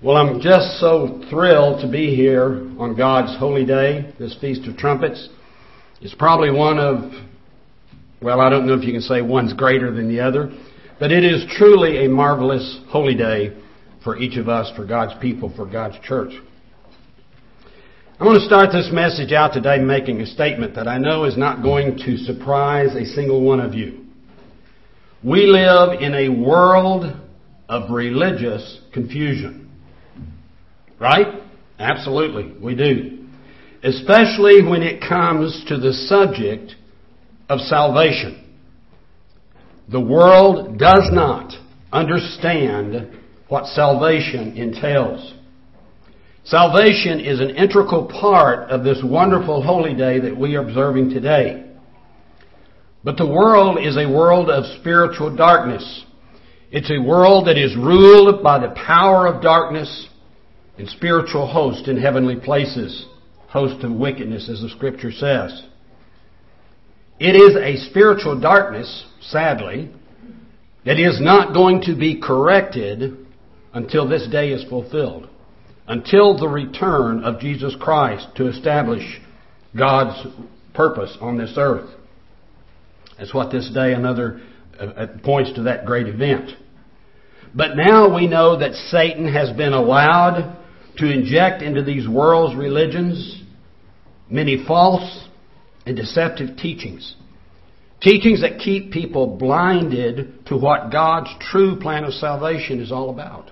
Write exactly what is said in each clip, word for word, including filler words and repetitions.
Well, I'm just so thrilled to be here on God's holy day, this Feast of Trumpets. It's probably one of, well, I don't know if you can say one's greater than the other, but it is truly a marvelous holy day for each of us, for God's people, for God's church. I'm going to start this message out today making a statement that I know is not going to surprise a single one of you. We live in a world of religious confusion. Right? Absolutely, we do. Especially when it comes to the subject of salvation. The world does not understand what salvation entails. Salvation is an integral part of this wonderful holy day that we are observing today. But the world is a world of spiritual darkness. It's a world that is ruled by the power of darkness and spiritual host in heavenly places, host of wickedness, as the Scripture says. It is a spiritual darkness, sadly, that is not going to be corrected until this day is fulfilled, until the return of Jesus Christ to establish God's purpose on this earth. That's what this day another uh, points to, that great event. But now we know that Satan has been allowed to inject into these world's religions many false and deceptive teachings. Teachings that keep people blinded to what God's true plan of salvation is all about.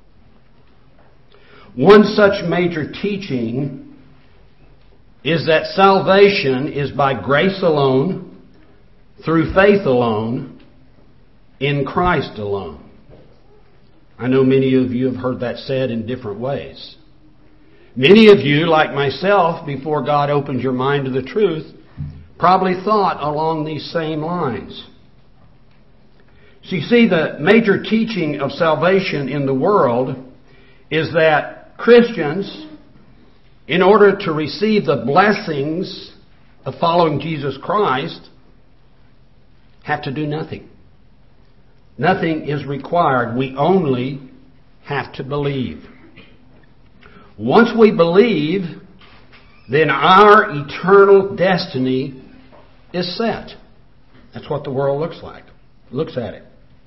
One such major teaching is that salvation is by grace alone, through faith alone, in Christ alone. I know many of you have heard that said in different ways. Many of you, like myself, before God opened your mind to the truth, probably thought along these same lines. So you see, the major teaching of salvation in the world is that Christians, in order to receive the blessings of following Jesus Christ, have to do nothing. Nothing is required. We only have to believe. Once we believe, then our eternal destiny is set. That's what the world looks like. Looks at it.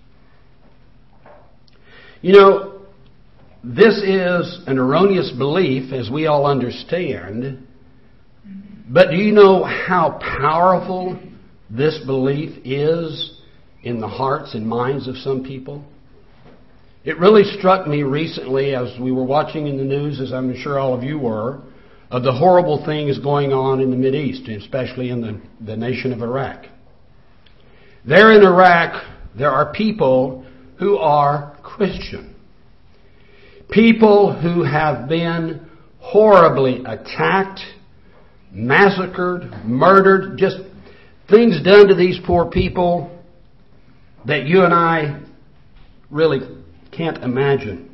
You know, this is an erroneous belief, as we all understand. But do you know how powerful this belief is in the hearts and minds of some people? It really struck me recently as we were watching in the news, as I'm sure all of you were, of the horrible things going on in the Mideast, especially in the, the nation of Iraq. There in Iraq, there are people who are Christian. People who have been horribly attacked, massacred, murdered, just things done to these poor people that you and I really can't imagine.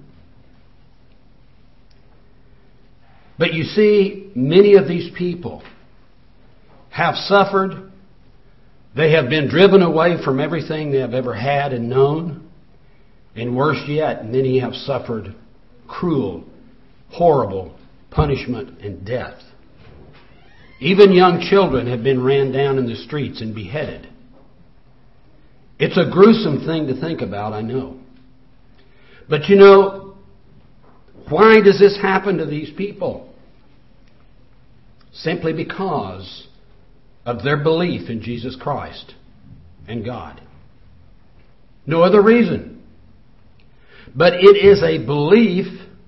But you see, many of these people have suffered. They have been driven away from everything they have ever had and known. And worse yet, many have suffered cruel, horrible punishment and death. Even young children have been ran down in the streets and beheaded. It's a gruesome thing to think about, I know. But you know, why does this happen to these people? Simply because of their belief in Jesus Christ and God. No other reason. But it is a belief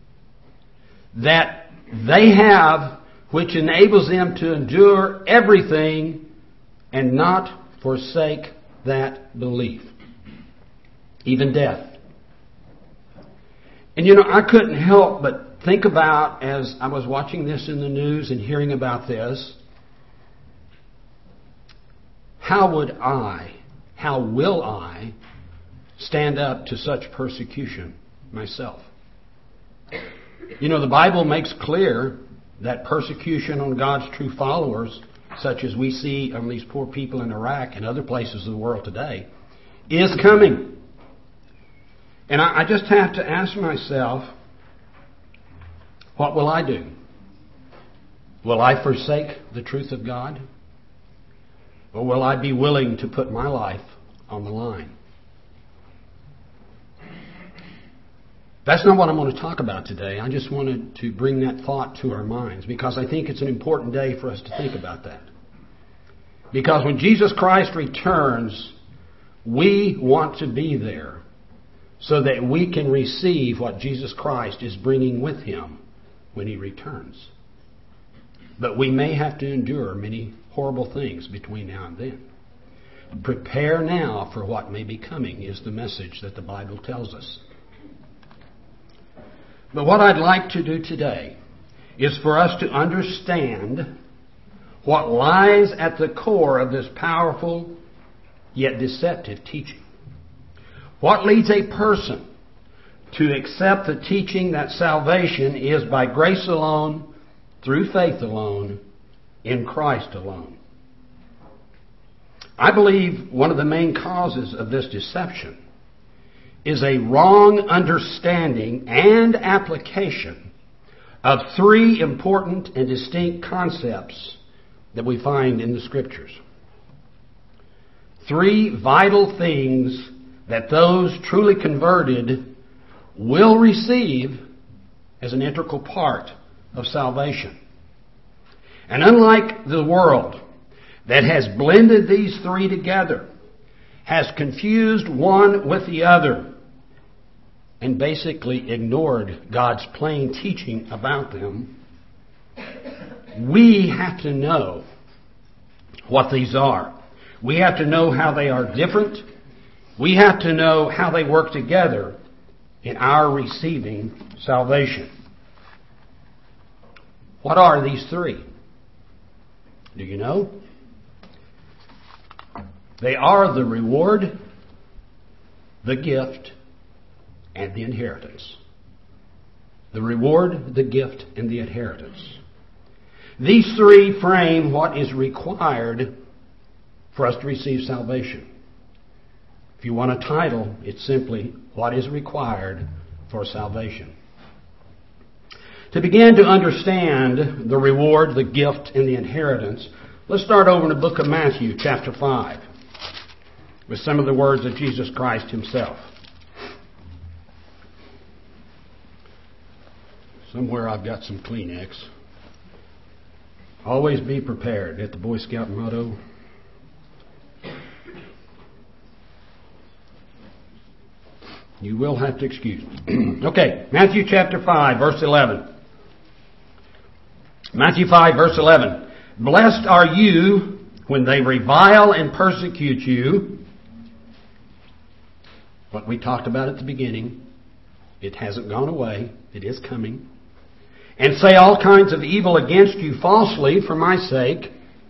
that they have which enables them to endure everything and not forsake that belief. Even death. And you know, I couldn't help but think about, as I was watching this in the news and hearing about this, how would I, how will I stand up to such persecution myself? You know, the Bible makes clear that persecution on God's true followers, such as we see on these poor people in Iraq and other places of the world today, is coming. And I, I just have to ask myself, what will I do? Will I forsake the truth of God? Or will I be willing to put my life on the line? That's not what I'm going to talk about today. I just wanted to bring that thought to our minds because I think it's an important day for us to think about that. Because when Jesus Christ returns, we want to be there so that we can receive what Jesus Christ is bringing with Him when He returns. But we may have to endure many horrible things between now and then. Prepare now for what may be coming is the message that the Bible tells us. But what I'd like to do today is for us to understand what lies at the core of this powerful yet deceptive teaching. What leads a person to accept the teaching that salvation is by grace alone, through faith alone, in Christ alone? I believe one of the main causes of this deception is a wrong understanding and application of three important and distinct concepts that we find in the Scriptures. Three vital things that those truly converted will receive as an integral part of salvation. And unlike the world that has blended these three together, has confused one with the other, and basically ignored God's plain teaching about them, we have to know what these are. We have to know how they are different. We have to know how they work together in our receiving salvation. What are these three? Do you know? They are the reward, the gift, and the inheritance. The reward, the gift, and the inheritance. These three frame what is required for us to receive salvation. If you want a title, it's simply, What is Required for Salvation? To begin to understand the reward, the gift, and the inheritance, let's start over in the book of Matthew, chapter five, with some of the words of Jesus Christ Himself. Somewhere I've got some Kleenex. Always be prepared. At the Boy Scout motto. You will have to excuse me. Okay, Matthew chapter five, verse eleven. Matthew five, verse eleven. Blessed are you when they revile and persecute you. What we talked about at the beginning. It hasn't gone away. It is coming. And say all kinds of evil against you falsely for my sake.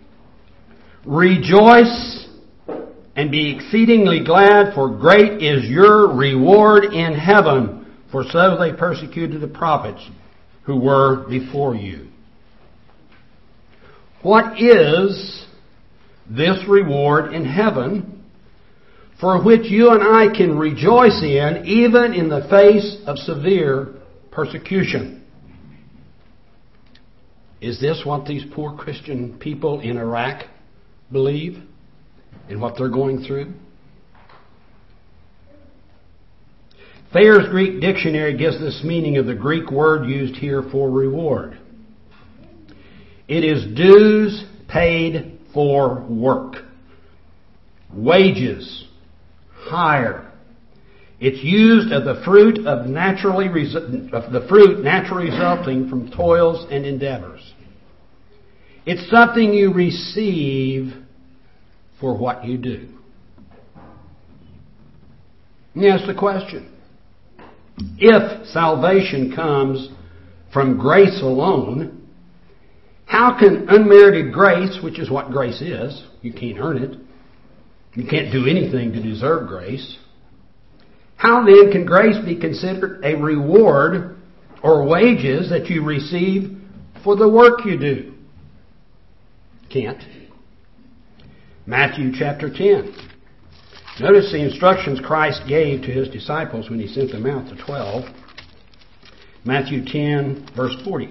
Rejoice and be exceedingly glad, for great is your reward in heaven. For so they persecuted the prophets who were before you. What is this reward in heaven for which you and I can rejoice in, even in the face of severe persecution? Is this what these poor Christian people in Iraq believe and what they're going through? Thayer's Greek Dictionary gives this meaning of the Greek word used here for reward. It is dues paid for work, wages, hire. It's used of the fruit of naturally resu- of the fruit naturally resulting from toils and endeavors. It's something you receive for what you do. Let me ask the question. If salvation comes from grace alone, how can unmerited grace, which is what grace is, you can't earn it, you can't do anything to deserve grace, how then can grace be considered a reward or wages that you receive for the work you do? Can't. Matthew chapter ten. Notice the instructions Christ gave to His disciples when He sent them out, the twelve. Matthew ten, verse forty.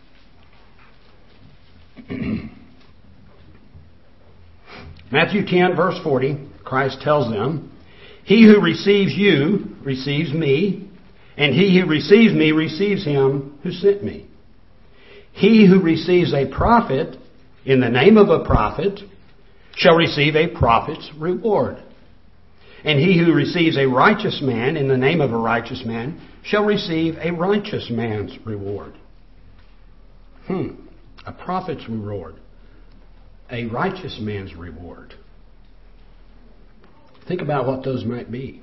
Matthew ten, verse forty, Christ tells them, "He who receives you receives me, and he who receives me receives him who sent me. He who receives a prophet in the name of a prophet shall receive a prophet's reward. And he who receives a righteous man in the name of a righteous man shall receive a righteous man's reward." Hmm. A prophet's reward. A righteous man's reward. Think about what those might be.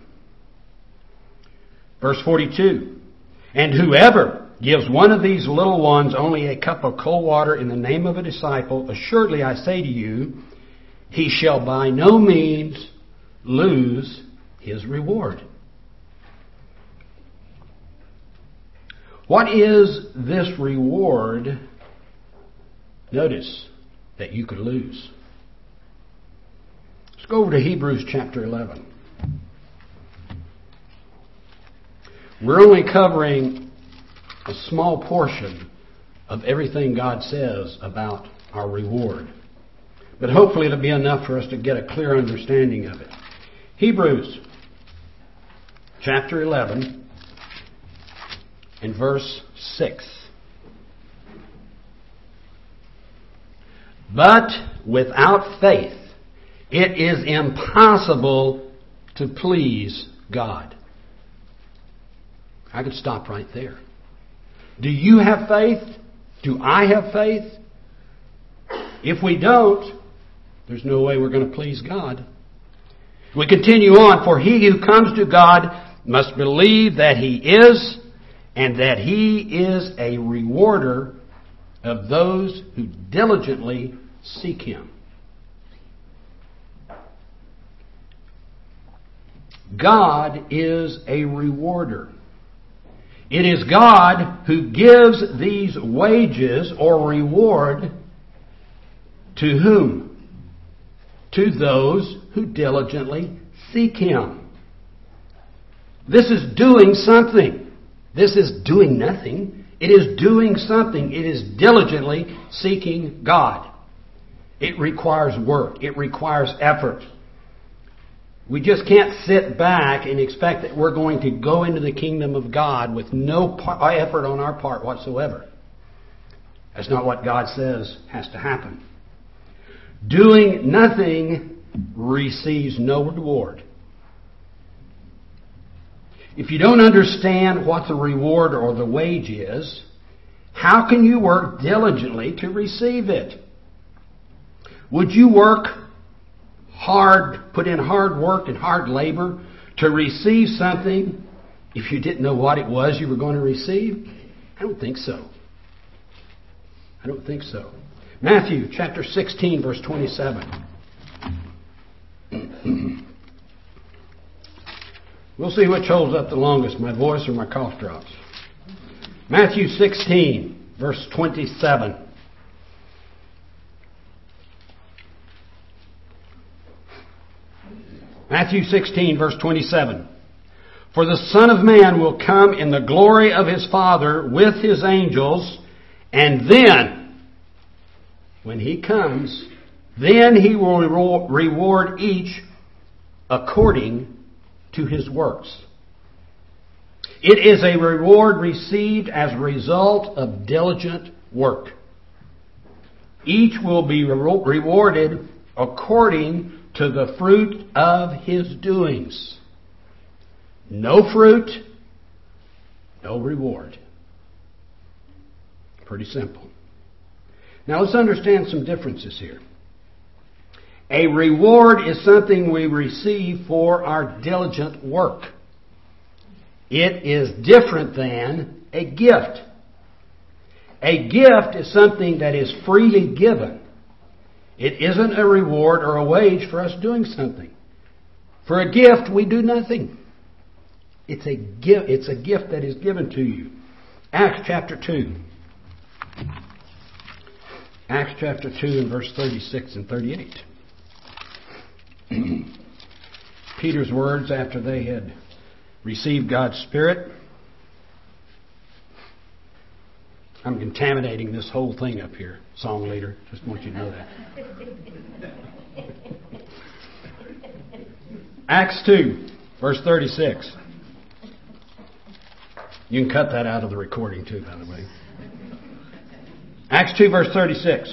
Verse forty-two. "And whoever gives one of these little ones only a cup of cold water in the name of a disciple, assuredly I say to you, he shall by no means lose his reward." What is this reward, notice, that you could lose? Let's go over to Hebrews chapter eleven. We're only covering a small portion of everything God says about our reward. But hopefully it'll be enough for us to get a clear understanding of it. Hebrews chapter eleven and verse six. "But without faith it is impossible to please God." I could stop right there. Do you have faith? Do I have faith? If we don't, there's no way we're going to please God. We continue on. "For he who comes to God must believe that He is, and that He is a rewarder of those who diligently seek Him." God is a rewarder. It is God who gives these wages or reward to whom? To those who diligently seek Him. This is doing something. This is doing nothing. It is doing something. It is diligently seeking God. It requires work. It requires effort. We just can't sit back and expect that we're going to go into the kingdom of God with no effort on our part whatsoever. That's not what God says has to happen. Doing nothing receives no reward. If you don't understand what the reward or the wage is, how can you work diligently to receive it? Would you work hard, put in hard work and hard labor to receive something if you didn't know what it was you were going to receive? I don't think so. I don't think so. Matthew chapter sixteen, verse twenty-seven. We'll see which holds up the longest, my voice or my cough drops. Matthew sixteen, verse twenty-seven. Matthew sixteen, verse twenty-seven. "For the Son of Man will come in the glory of His Father with His angels, and then, when He comes, then He will reward each according to his works." It is a reward received as a result of diligent work. Each will be rewarded according to the fruit of his doings. No fruit, no reward. Pretty simple. Now let's understand some differences here. A reward is something we receive for our diligent work. It is different than a gift. A gift is something that is freely given. It isn't a reward or a wage for us doing something. For a gift, we do nothing. It's a gift, it's a gift that is given to you. Acts chapter two. Acts chapter two and verse thirty-six and thirty-eight. Peter's words after they had received God's Spirit. I'm contaminating this whole thing up here, song leader. Just want you to know that. Acts two, verse thirty-six. You can cut that out of the recording too, by the way. Acts two, verse thirty-six.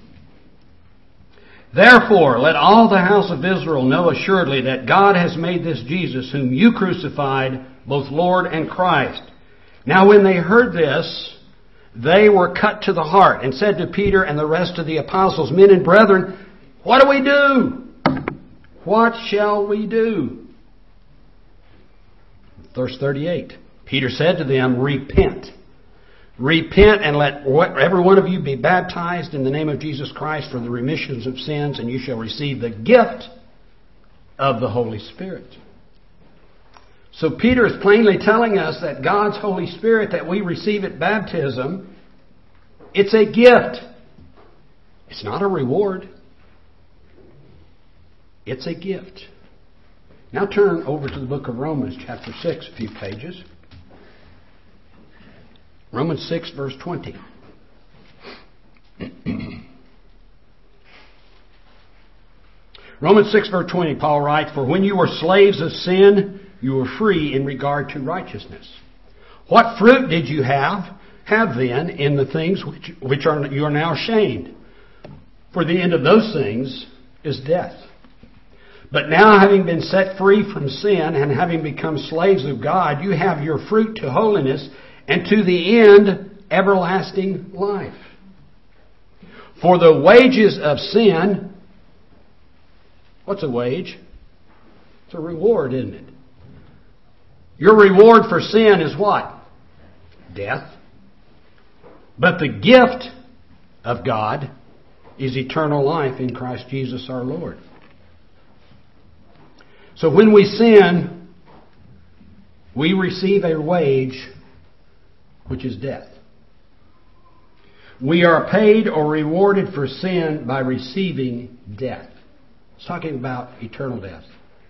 Therefore, let all the house of Israel know assuredly that God has made this Jesus, whom you crucified, both Lord and Christ. Now when they heard this, they were cut to the heart and said to Peter and the rest of the apostles, Men and brethren, what do we do? What shall we do? Verse thirty-eight. Peter said to them, Repent. Repent and let every one of you be baptized in the name of Jesus Christ for the remissions of sins, and you shall receive the gift of the Holy Spirit. So Peter is plainly telling us that God's Holy Spirit that we receive at baptism, it's a gift. It's not a reward. It's a gift. Now turn over to the book of Romans, chapter six, a few pages. Romans six, verse twenty. Romans six, verse twenty, Paul writes, For when you were slaves of sin, you were free in regard to righteousness. What fruit did you have, have then in the things which, which are you are now ashamed? For the end of those things is death. But now, having been set free from sin and having become slaves of God, you have your fruit to holiness, and to the end, everlasting life. For the wages of sin, what's a wage? It's a reward, isn't it? Your reward for sin is what? Death. But the gift of God is eternal life in Christ Jesus our Lord. So when we sin, we receive a wage, which is death. We are paid or rewarded for sin by receiving death. It's talking about eternal death.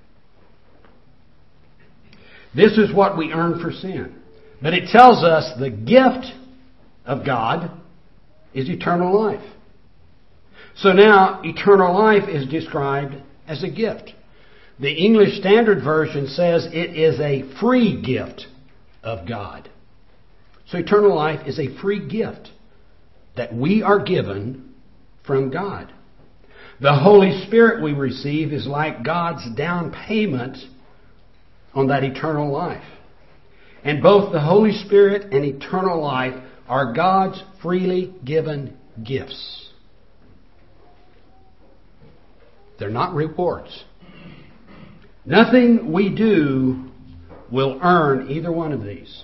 This is what we earn for sin. But it tells us the gift of God is eternal life. So now, eternal life is described as a gift. The English Standard Version says it is a free gift of God. So eternal life is a free gift that we are given from God. The Holy Spirit we receive is like God's down payment on that eternal life. And both the Holy Spirit and eternal life are God's freely given gifts. They're not rewards. Nothing we do will earn either one of these.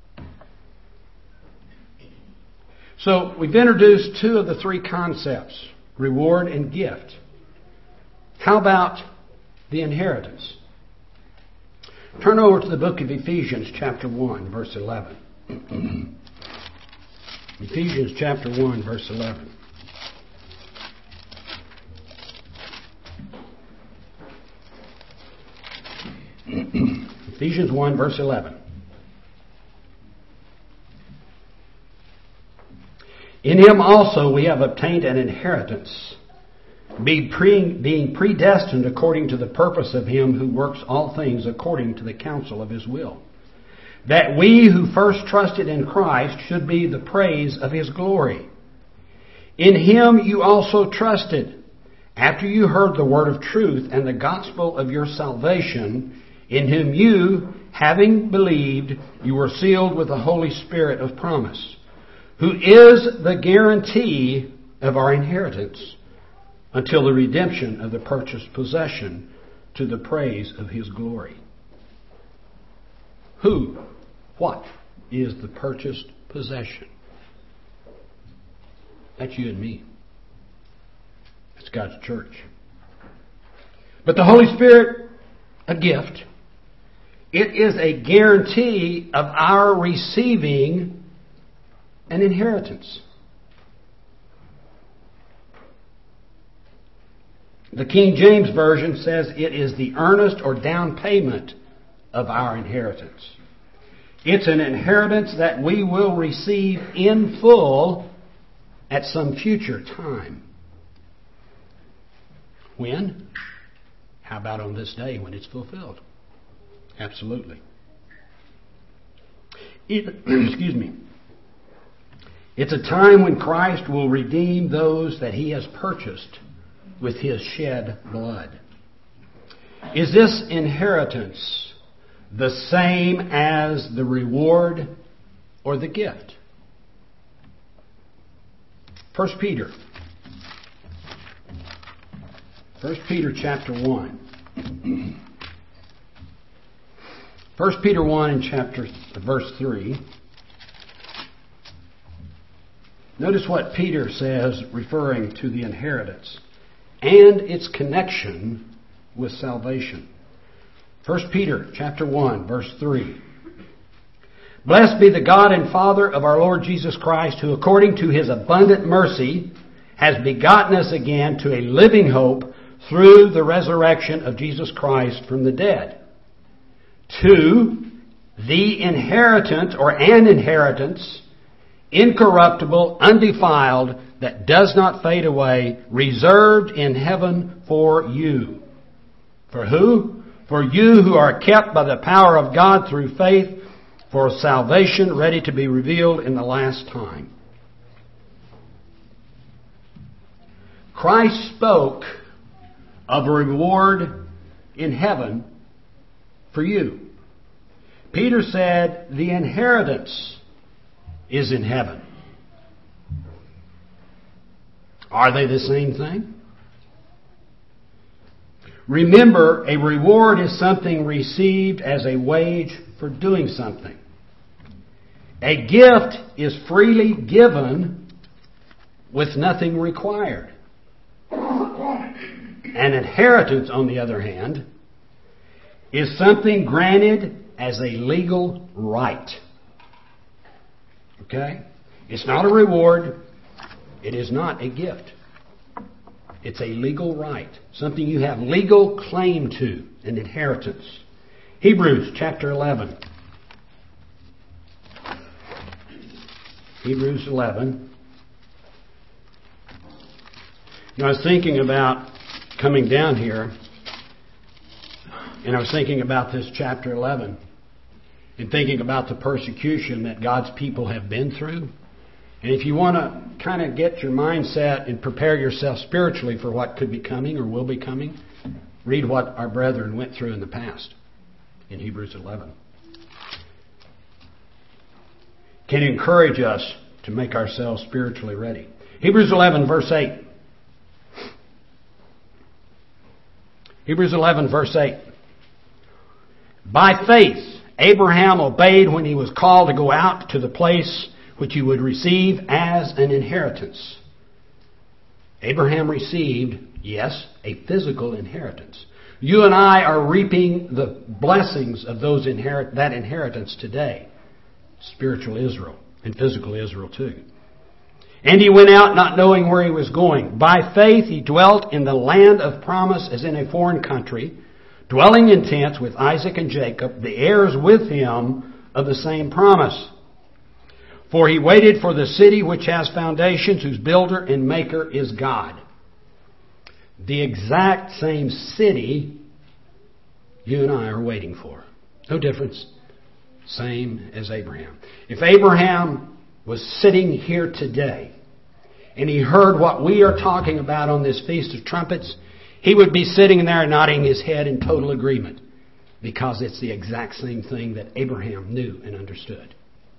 So we've introduced two of the three concepts, reward and gift. How about the inheritance? Turn over to the book of Ephesians chapter one, verse eleven. Ephesians chapter one, verse eleven. Ephesians one, verse eleven. In Him also we have obtained an inheritance, being predestined according to the purpose of Him who works all things according to the counsel of His will, that we who first trusted in Christ should be the praise of His glory. In Him you also trusted, after you heard the word of truth and the gospel of your salvation, in whom you, having believed, you were sealed with the Holy Spirit of promise, who is the guarantee of our inheritance until the redemption of the purchased possession to the praise of His glory. Who, what is the purchased possession? That's you and me. That's God's church. But the Holy Spirit, a gift. It is a guarantee of our receiving an inheritance. The King James Version says it is the earnest or down payment of our inheritance. It's an inheritance that we will receive in full at some future time. When? How about on this day when it's fulfilled? Absolutely. It, excuse me. It's a time when Christ will redeem those that He has purchased with His shed blood. Is this inheritance the same as the reward or the gift? First Peter. First Peter chapter one. First Peter one and chapter verse three. Notice what Peter says referring to the inheritance and its connection with salvation. First Peter chapter one verse three. Blessed be the God and Father of our Lord Jesus Christ, who according to His abundant mercy has begotten us again to a living hope through the resurrection of Jesus Christ from the dead, to the inheritance or an inheritance, incorruptible, undefiled, that does not fade away, reserved in heaven for you. For who? For you who are kept by the power of God through faith for salvation ready to be revealed in the last time. Christ spoke of a reward in heaven for you. Peter said the inheritance is in heaven. Are they the same thing? Remember, a reward is something received as a wage for doing something. A gift is freely given with nothing required. An inheritance, on the other hand, is something granted as a legal right. Okay? It's not a reward. It is not a gift. It's a legal right. Something you have legal claim to. An inheritance. Hebrews chapter eleven. Hebrews eleven. Now, I was thinking about coming down here, and I was thinking about this chapter eleven, and thinking about the persecution that God's people have been through. And if you want to kind of get your mindset and prepare yourself spiritually for what could be coming or will be coming, read what our brethren went through in the past in Hebrews eleven. Can encourage us to make ourselves spiritually ready. Hebrews eleven verse eight. Hebrews eleven verse eight. By faith, Abraham obeyed when he was called to go out to the place which he would receive as an inheritance. Abraham received, yes, a physical inheritance. You and I are reaping the blessings of those inherit that inheritance today. Spiritual Israel and physical Israel too. And he went out not knowing where he was going. By faith he dwelt in the land of promise as in a foreign country, dwelling in tents with Isaac and Jacob, the heirs with him of the same promise. For he waited for the city which has foundations, whose builder and maker is God. The exact same city you and I are waiting for. No difference. Same as Abraham. If Abraham was sitting here today and he heard what we are talking about on this Feast of Trumpets, he would be sitting there nodding his head in total agreement, because it's the exact same thing that Abraham knew and understood.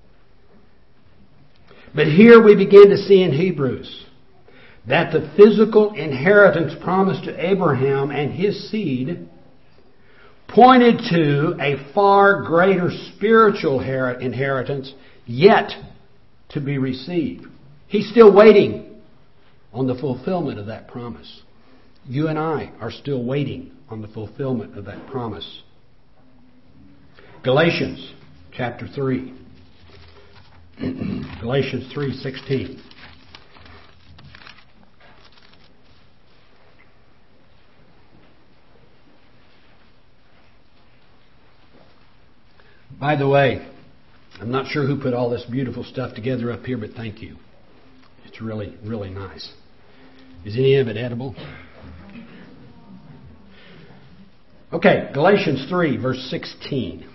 But here we begin to see in Hebrews that the physical inheritance promised to Abraham and his seed pointed to a far greater spiritual inheritance yet to be received. He's still waiting on the fulfillment of that promise. You and I are still waiting on the fulfillment of that promise. Galatians chapter three. Galatians three sixteen. By the way, I'm not sure who put all this beautiful stuff together up here, but thank you. It's really, really nice. Is any of it edible? Okay, Galatians three, verse sixteen.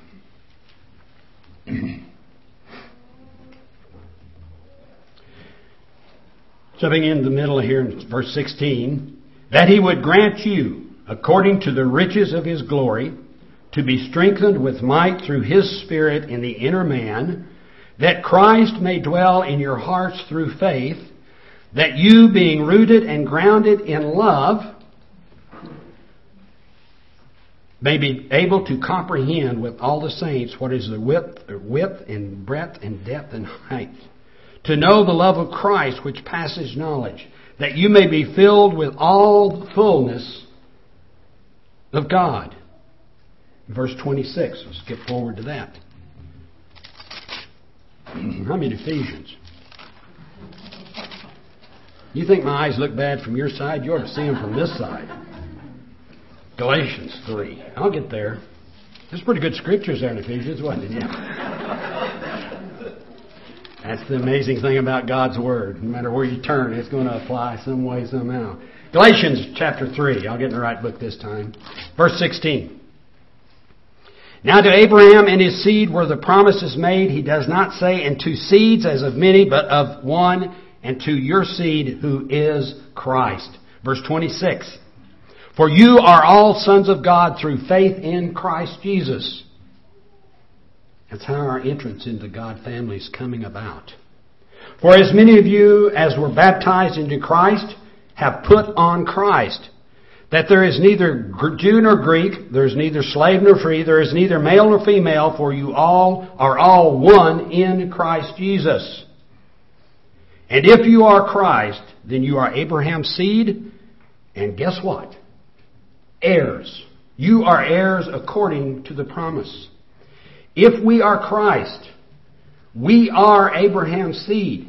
Jumping in the middle here in verse sixteen. That He would grant you, according to the riches of His glory, to be strengthened with might through His Spirit in the inner man, that Christ may dwell in your hearts through faith, that you, being rooted and grounded in love, may be able to comprehend with all the saints what is the width, width and breadth and depth and height, to know the love of Christ which passes knowledge, that you may be filled with all the fullness of God. Verse twenty-six. Let's skip forward to that. I'm in Ephesians. You think my eyes look bad from your side? You ought to see them from this side. Galatians three. I'll get there. There's pretty good scriptures there in Ephesians, wasn't it? Yeah. That's the amazing thing about God's Word. No matter where you turn, it's going to apply some way, somehow. Galatians chapter three. I'll get in the right book this time. Verse sixteen. Now to Abraham and his seed were the promises made. He does not say, and to seeds as of many, but of one, and to your seed who is Christ. Verse twenty-six. For you are all sons of God through faith in Christ Jesus. That's how our entrance into God's family is coming about. For as many of you as were baptized into Christ have put on Christ. That there is neither Jew nor Greek, there is neither slave nor free, there is neither male nor female, for you all are all one in Christ Jesus. And if you are Christ, then you are Abraham's seed, and guess what? Heirs. You are heirs according to the promise. If we are Christ, we are Abraham's seed.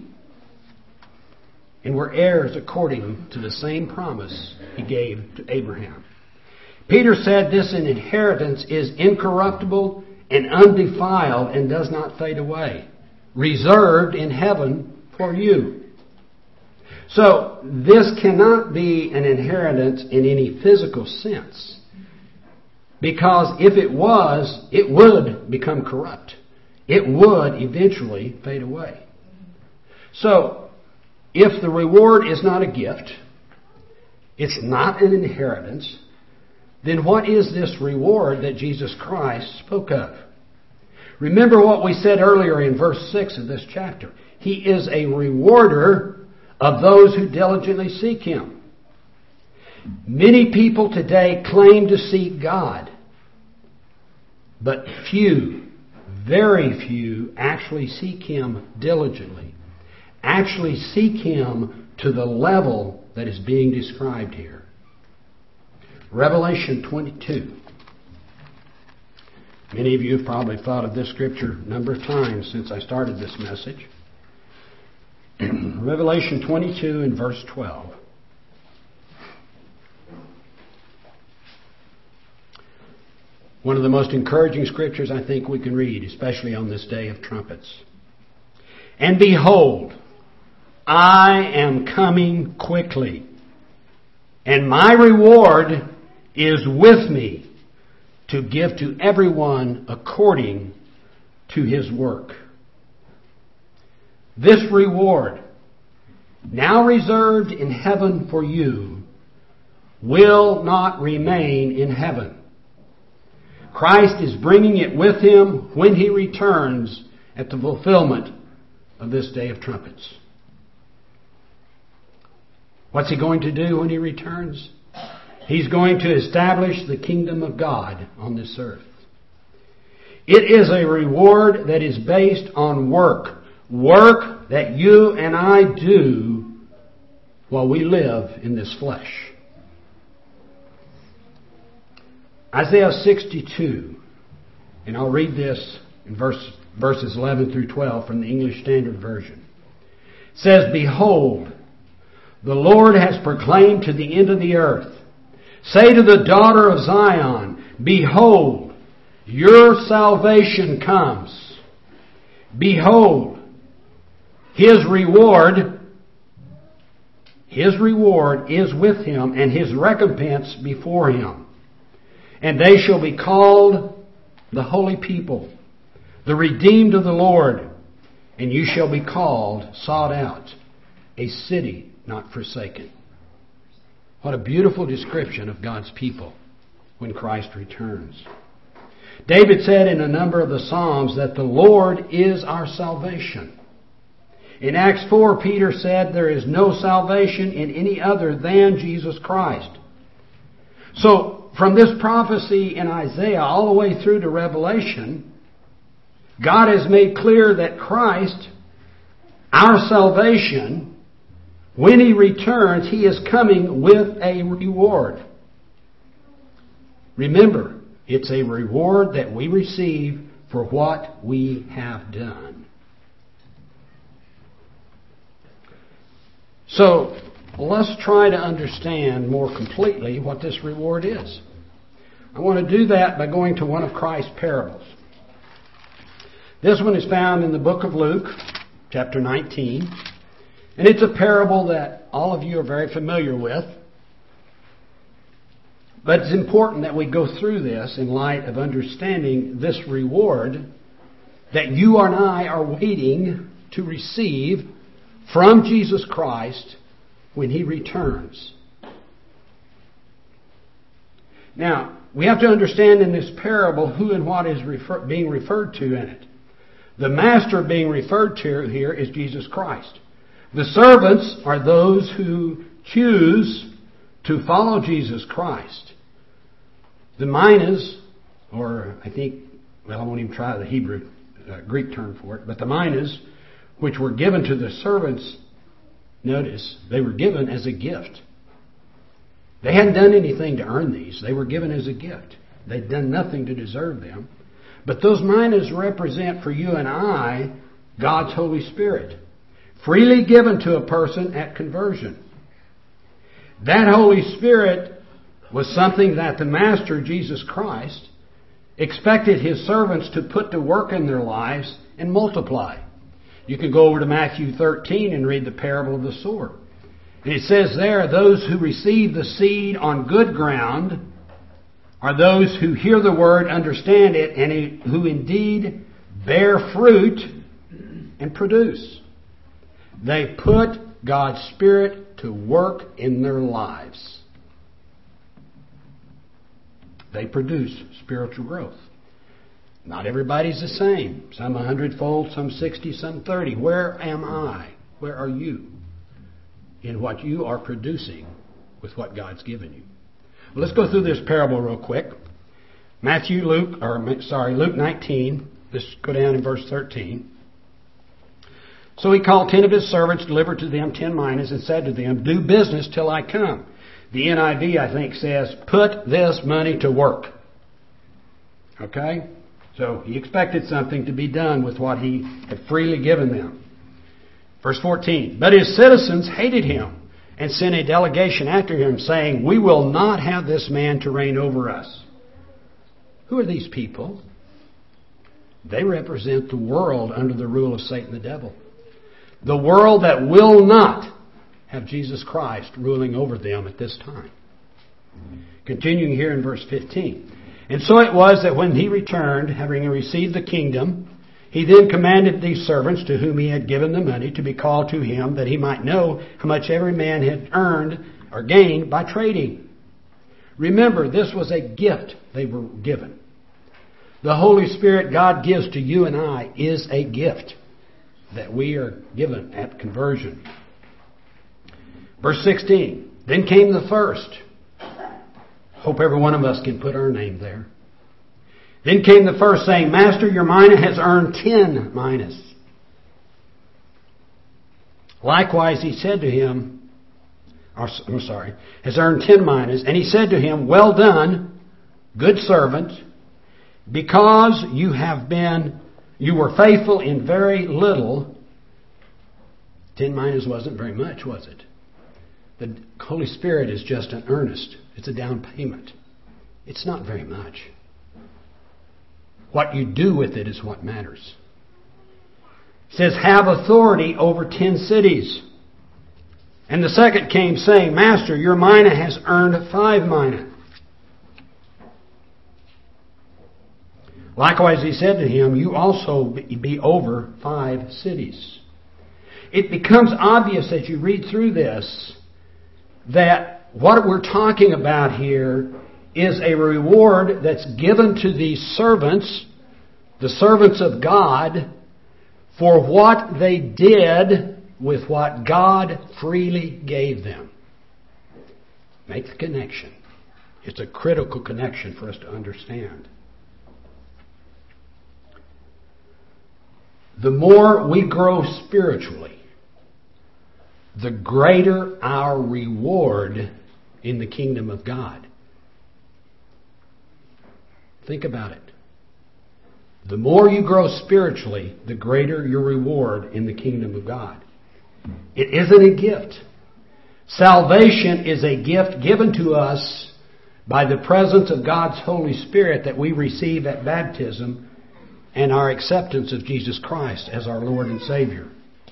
And we're heirs according to the same promise He gave to Abraham. Peter said this inheritance is incorruptible and undefiled and does not fade away, reserved in heaven for you. So this cannot be an inheritance in any physical sense, because if it was, it would become corrupt. It would eventually fade away. So, if the reward is not a gift, it's not an inheritance, then what is this reward that Jesus Christ spoke of? Remember what we said earlier in verse six of this chapter. He is a rewarder of those who diligently seek Him. Many people today claim to seek God, but few, very few, actually seek Him diligently. Actually seek Him to the level that is being described here. Revelation twenty-two. Many of you have probably thought of this scripture a number of times since I started this message. Revelation twenty-two and verse twelve. One of the most encouraging scriptures I think we can read, especially on this day of trumpets. And behold, I am coming quickly, and my reward is with me to give to everyone according to his work. This reward, now reserved in heaven for you, will not remain in heaven. Christ is bringing it with Him when He returns at the fulfillment of this day of trumpets. What's He going to do when He returns? He's going to establish the kingdom of God on this earth. It is a reward that is based on work. Work that you and I do while we live in this flesh. Isaiah sixty-two, and I'll read this in verse, verses eleven through twelve from the English Standard Version. It says, Behold, the Lord has proclaimed to the end of the earth, say to the daughter of Zion, Behold, your salvation comes. Behold, his reward, his reward is with him, and his recompense before him. And they shall be called the holy people, the redeemed of the Lord. And you shall be called, sought out, a city not forsaken. What a beautiful description of God's people when Christ returns. David said in a number of the Psalms that the Lord is our salvation. In Acts four, Peter said there is no salvation in any other than Jesus Christ. So, from this prophecy in Isaiah all the way through to Revelation, God has made clear that Christ, our salvation, when He returns, He is coming with a reward. Remember, it's a reward that we receive for what we have done. So, let's try to understand more completely what this reward is. I want to do that by going to one of Christ's parables. This one is found in the book of Luke, chapter nineteen. And it's a parable that all of you are very familiar with. But it's important that we go through this in light of understanding this reward that you and I are waiting to receive from Jesus Christ when He returns. Now, we have to understand in this parable who and what is refer- being referred to in it. The master being referred to here is Jesus Christ. The servants are those who choose to follow Jesus Christ. The minas, or I think, well, I won't even try the Hebrew, uh, Greek term for it, but the minas, which were given to the servants, notice, they were given as a gift. They hadn't done anything to earn these. They were given as a gift. They'd done nothing to deserve them. But those minas represent for you and I God's Holy Spirit, freely given to a person at conversion. That Holy Spirit was something that the Master, Jesus Christ, expected His servants to put to work in their lives and multiply. You can go over to Matthew thirteen and read the parable of the sower. And it says there, those who receive the seed on good ground are those who hear the word, understand it, and who indeed bear fruit and produce. They put God's Spirit to work in their lives. They produce spiritual growth. Not everybody's the same. Some a hundredfold, some sixty, some thirty. Where am I? Where are you in what you are producing with what God's given you? Well, let's go through this parable real quick. Matthew, Luke, or sorry, Luke nineteen. Let's go down in verse thirteen. So he called ten of his servants, delivered to them ten minas, and said to them, do business till I come. The N I V, I think, says, put this money to work. Okay? So he expected something to be done with what he had freely given them. Verse fourteen, but his citizens hated him and sent a delegation after him, saying, we will not have this man to reign over us. Who are these people? They represent the world under the rule of Satan the devil. The world that will not have Jesus Christ ruling over them at this time. Continuing here in verse fifteen. And so it was that when he returned, having received the kingdom, he then commanded these servants to whom he had given the money to be called to him, that he might know how much every man had earned or gained by trading. Remember, this was a gift they were given. The Holy Spirit God gives to you and I is a gift that we are given at conversion. Verse sixteen. Then came the first. Hope every one of us can put our name there. Then came the first, saying, Master, your mina has earned ten minas. Likewise, he said to him, or, I'm sorry, has earned ten minas. And he said to him, well done, good servant, because you have been, you were faithful in very little. Ten minas wasn't very much, was it? The Holy Spirit is just an earnest. It's a down payment. It's not very much. What you do with it is what matters. It says, have authority over ten cities. And the second came, saying, Master, your mina has earned five mina. Likewise he said to him, you also be over five cities. It becomes obvious as you read through this that what we're talking about here is a reward that's given to these servants, the servants of God, for what they did with what God freely gave them. Make the connection. It's a critical connection for us to understand. The more we grow spiritually, the greater our reward in the kingdom of God. Think about it. The more you grow spiritually, the greater your reward in the kingdom of God. It isn't a gift. Salvation is a gift given to us by the presence of God's Holy Spirit that we receive at baptism and our acceptance of Jesus Christ as our Lord and Savior.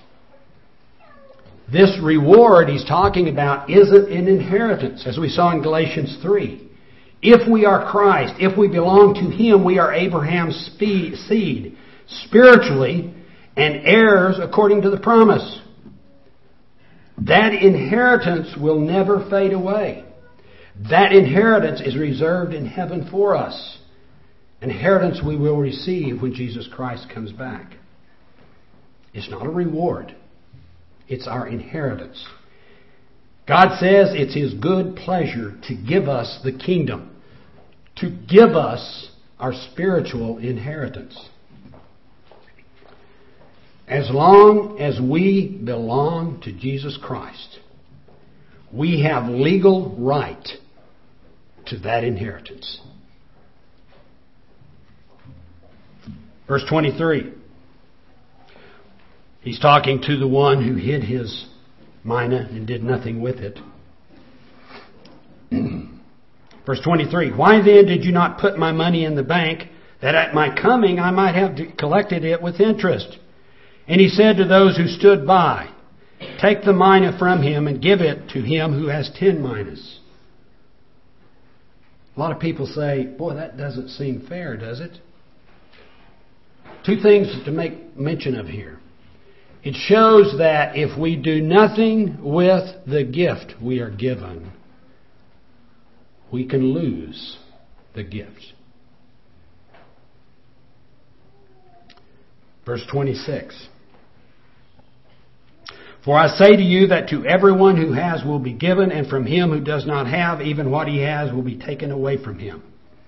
This reward he's talking about isn't an inheritance, as we saw in Galatians three. If we are Christ, if we belong to Him, we are Abraham's seed, spiritually, and heirs according to the promise. That inheritance will never fade away. That inheritance is reserved in heaven for us. Inheritance we will receive when Jesus Christ comes back. It's not a reward. It's our inheritance. God says it's His good pleasure to give us the kingdom, to give us our spiritual inheritance. As long as we belong to Jesus Christ, we have legal right to that inheritance. Verse twenty-three. He's talking to the one who hid his mina and did nothing with it. Verse twenty-three. Why then did you not put my money in the bank, that at my coming I might have collected it with interest? And he said to those who stood by, take the mina from him and give it to him who has ten minas. A lot of people say, boy, that doesn't seem fair, does it? Two things to make mention of here. It shows that if we do nothing with the gift we are given, we can lose the gift. Verse twenty-six. For I say to you that to everyone who has will be given, and from him who does not have, even what he has will be taken away from him.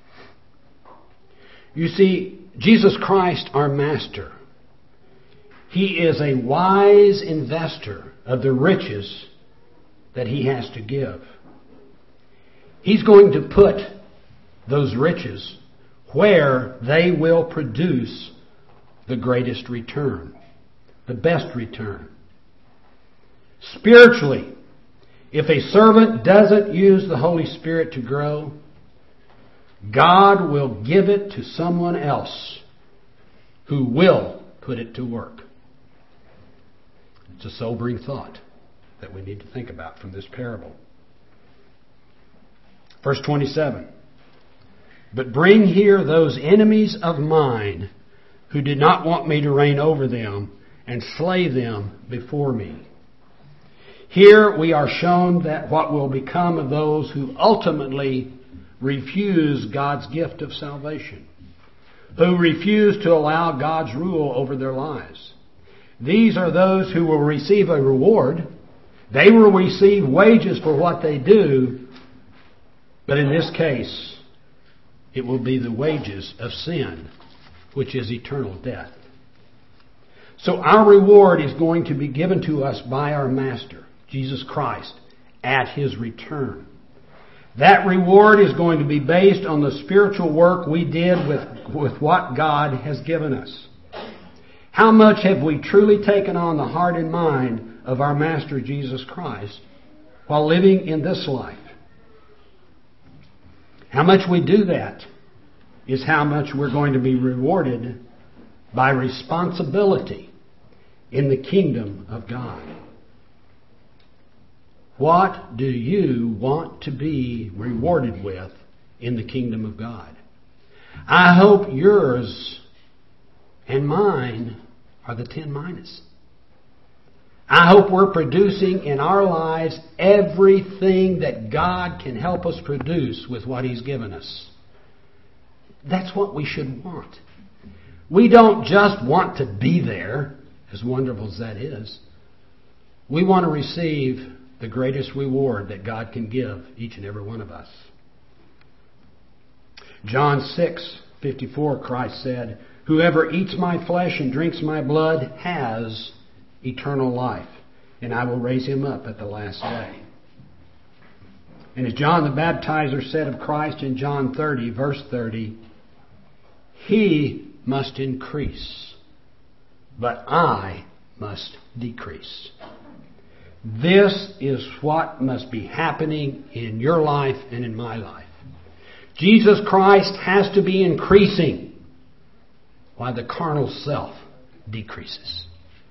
You see, Jesus Christ, our Master, He is a wise investor of the riches that He has to give. He's going to put those riches where they will produce the greatest return, the best return. Spiritually, if a servant doesn't use the Holy Spirit to grow, God will give it to someone else who will put it to work. It's a sobering thought that we need to think about from this parable. Verse twenty-seven. But bring here those enemies of mine who did not want me to reign over them, and slay them before me. Here we are shown that what will become of those who ultimately refuse God's gift of salvation, who refuse to allow God's rule over their lives. These are those who will receive a reward. They will receive wages for what they do. But in this case, it will be the wages of sin, which is eternal death. So our reward is going to be given to us by our Master, Jesus Christ, at His return. That reward is going to be based on the spiritual work we did with, with what God has given us. How much have we truly taken on the heart and mind of our Master Jesus Christ while living in this life? How much we do that is how much we're going to be rewarded by responsibility in the kingdom of God. What do you want to be rewarded with in the kingdom of God? I hope yours and mine are the ten minus. I hope we're producing in our lives everything that God can help us produce with what He's given us. That's what we should want. We don't just want to be there, as wonderful as that is. We want to receive the greatest reward that God can give each and every one of us. John six fifty-four, Christ said, "Whoever eats my flesh and drinks my blood has eternal life, and I will raise him up at the last day." And as John the Baptizer said of Christ in John thirty, verse thirty, "He must increase, but I must decrease." This is what must be happening in your life and in my life. Jesus Christ has to be increasing while the carnal self decreases.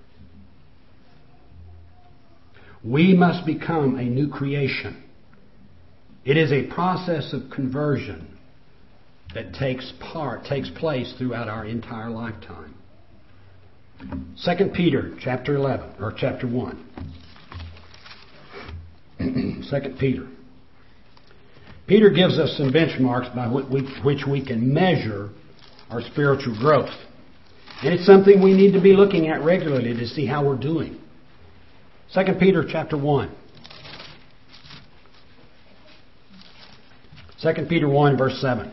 We must become a new creation. It is a process of conversion that takes part, takes place throughout our entire lifetime. Second Peter chapter eleven, or chapter one. Second Peter. Peter gives us some benchmarks by which we can measure our spiritual growth. And it's something we need to be looking at regularly to see how we're doing. Second Peter chapter one. Second Peter one, verse seven.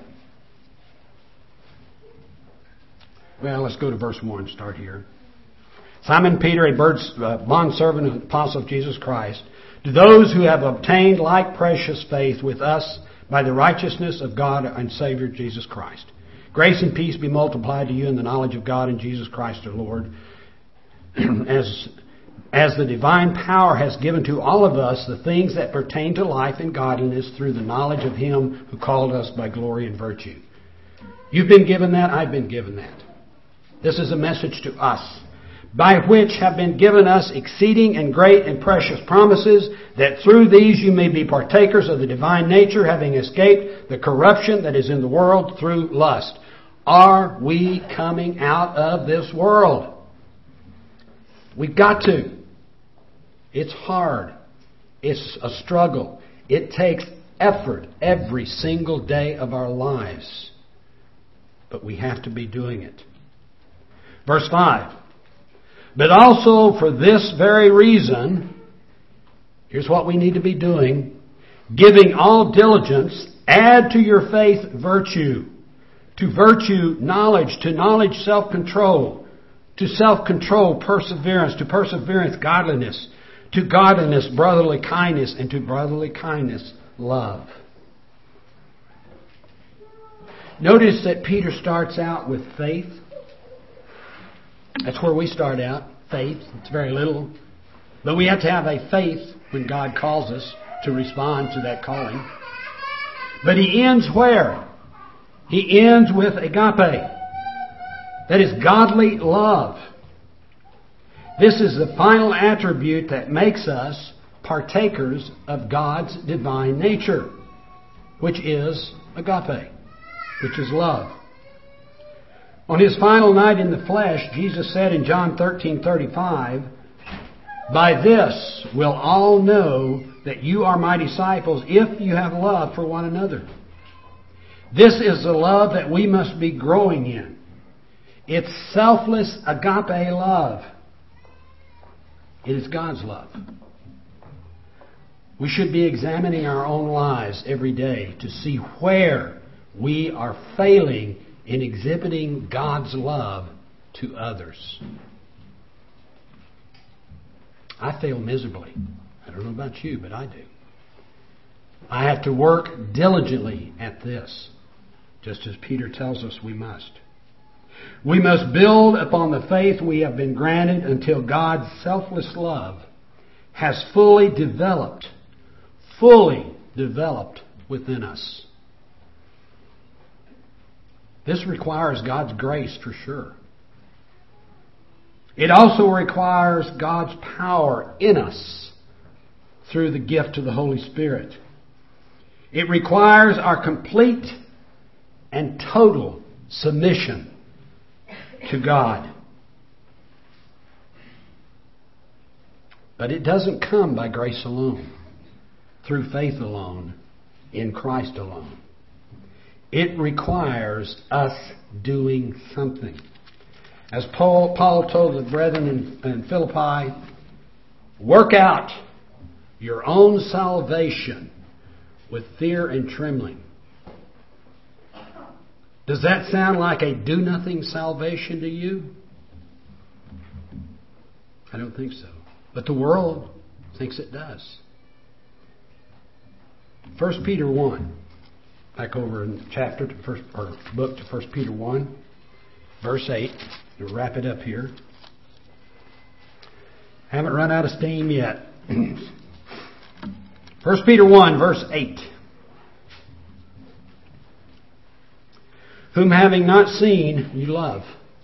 Well, let's go to verse one, start here. Simon Peter, a bondservant and apostle of Jesus Christ, to those who have obtained like precious faith with us by the righteousness of God and Savior Jesus Christ. Grace and peace be multiplied to you in the knowledge of God and Jesus Christ our Lord, as as the divine power has given to all of us the things that pertain to life and godliness through the knowledge of Him who called us by glory and virtue. You've been given that, I've been given that. This is a message to us, by which have been given us exceeding and great and precious promises, that through these you may be partakers of the divine nature, having escaped the corruption that is in the world through lust. Are we coming out of this world? We've got to. It's hard. It's a struggle. It takes effort every single day of our lives. But we have to be doing it. Verse five. But also for this very reason, here's what we need to be doing: giving all diligence, add to your faith virtue, to virtue knowledge, to knowledge self-control, to self-control perseverance, to perseverance godliness, to godliness brotherly kindness, and to brotherly kindness love. Notice that Peter starts out with faith. That's where we start out, faith. It's very little. But we have to have a faith when God calls us to respond to that calling. But he ends where? He ends with agape. That is godly love. This is the final attribute that makes us partakers of God's divine nature, which is agape, which is love. On His final night in the flesh, Jesus said in John thirteen thirty-five, "By this will all know that you are my disciples, if you have love for one another." This is the love that we must be growing in. It's selfless agape love. It is God's love. We should be examining our own lives every day to see where we are failing in exhibiting God's love to others. I fail miserably. I don't know about you, but I do. I have to work diligently at this, just as Peter tells us we must. We must build upon the faith we have been granted until God's selfless love has fully developed, fully developed within us. This requires God's grace for sure. It also requires God's power in us through the gift of the Holy Spirit. It requires our complete and total submission to God. But it doesn't come by grace alone, through faith alone, in Christ alone. It requires us doing something. As Paul, Paul told the brethren in, in Philippi, work out your own salvation with fear and trembling. Does that sound like a do-nothing salvation to you? I don't think so. But the world thinks it does. First Peter one, back over in chapter to first or book to First Peter one, verse eight. To wrap it up here. Haven't run out of steam yet. First Peter one, verse eight. Whom having not seen, you love.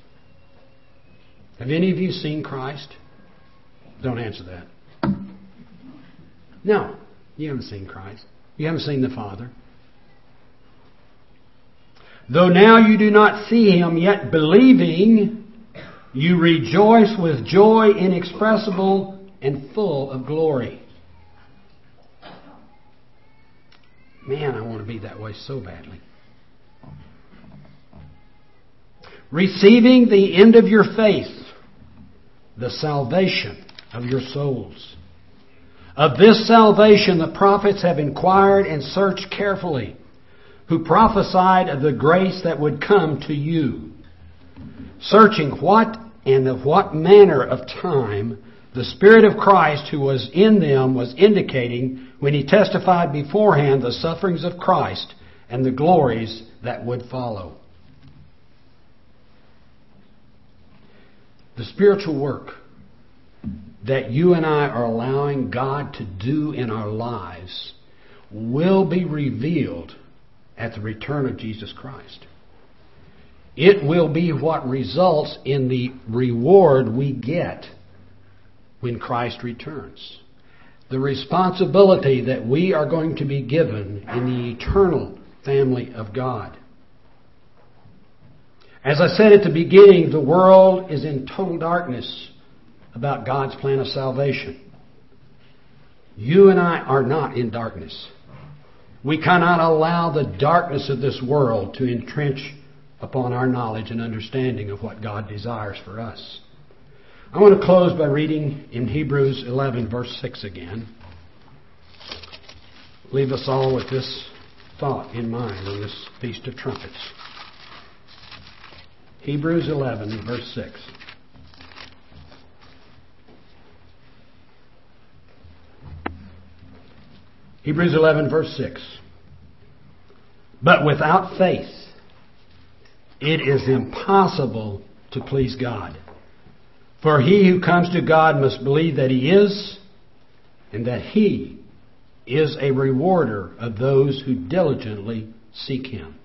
Have any of you seen Christ? Don't answer that. No, you haven't seen Christ. You haven't seen the Father. Though now you do not see Him, yet believing, you rejoice with joy inexpressible and full of glory. Man, I want to be that way so badly. Receiving the end of your faith, the salvation of your souls. Of this salvation the prophets have inquired and searched carefully, who prophesied of the grace that would come to you, searching what and of what manner of time the Spirit of Christ who was in them was indicating when He testified beforehand the sufferings of Christ and the glories that would follow. The spiritual work that you and I are allowing God to do in our lives will be revealed at the return of Jesus Christ. It will be what results in the reward we get when Christ returns. The responsibility that we are going to be given in the eternal family of God. As I said at the beginning, the world is in total darkness about God's plan of salvation. You and I are not in darkness. We cannot allow the darkness of this world to entrench upon our knowledge and understanding of what God desires for us. I want to close by reading in Hebrews eleven, verse six again. Leave us all with this thought in mind on this Feast of Trumpets. Hebrews eleven, verse six. Hebrews eleven, verse six. But without faith, it is impossible to please God. For he who comes to God must believe that He is, and that He is a rewarder of those who diligently seek Him.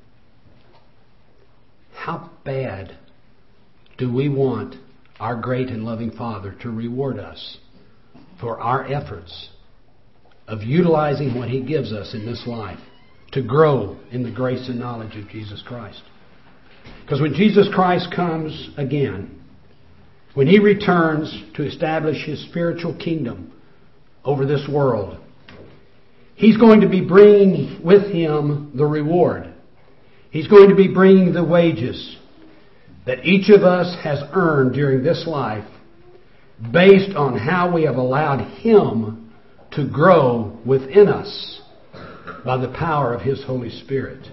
How bad do we want our great and loving Father to reward us for our efforts of utilizing what He gives us in this life to grow in the grace and knowledge of Jesus Christ? Because when Jesus Christ comes again, when He returns to establish His spiritual kingdom over this world, He's going to be bringing with Him the reward. He's going to be bringing the wages that each of us has earned during this life based on how we have allowed Him to grow within us by the power of His Holy Spirit.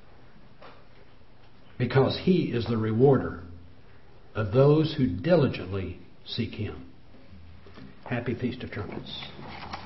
Because He is the rewarder of those who diligently seek Him. Happy Feast of Trumpets.